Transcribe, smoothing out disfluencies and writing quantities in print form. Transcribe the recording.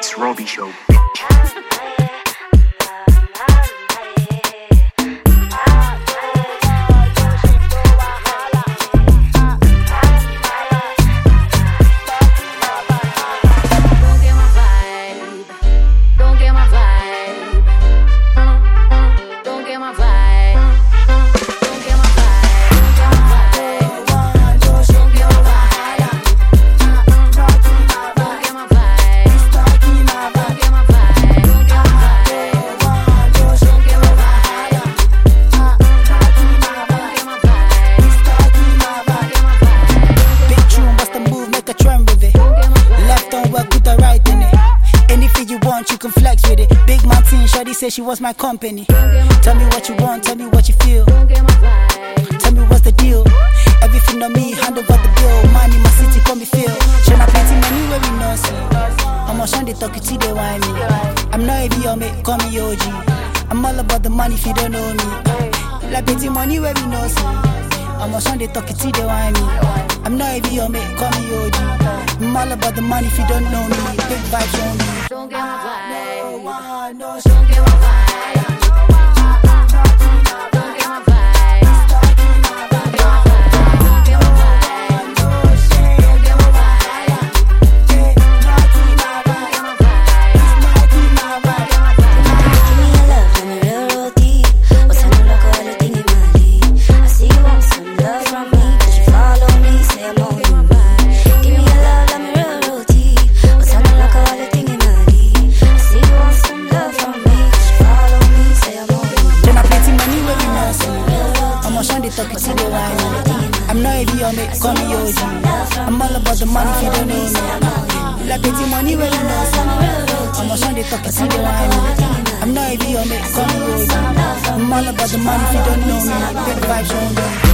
It's Robbie Show. You can flex with it. Big mountain, shorty say she was my company. Tell me what you want, tell me what you feel. Tell me what's the deal. Everything on me, hand over the bill. Money, my city, come me feel. Shana plenty money where we know see. I'm on Sunday talking to the wine me. I'm not heavy on me, call me OG. I'm all about the money if you don't know me. Like plenty money where we know see. I'm on Sunday talking to the wine me. I'm not heavy on me, call me OG. I'm all about the money if you don't know me. Big vibes on me. Don't get my vibe. No one knows. Don't get my vibe. Don't get my vibe. Don't get my vibe. Don't get my vibe. Don't get my vibe. Give me your love, I'm a real deep. What's on the local, all the thing in my league. I see you want some love from me, 'cause you follow me, say I'm on you. Give me your love, I'm a real deep. What's on the local, all the thing in my league. I see you want some love from me, 'cause you follow me, say I'm on you. Then I plenty money where we know see. I'm on Sunday talking to the wine. I'm not heavy on me, call me OG. I'm all about the money if you don't know me. Like plenty money where we know see. I'm on Sunday talking to the wine. I'm not heavy on me, call me OG. I'm all about the money if you don't know me. Big vibes on me.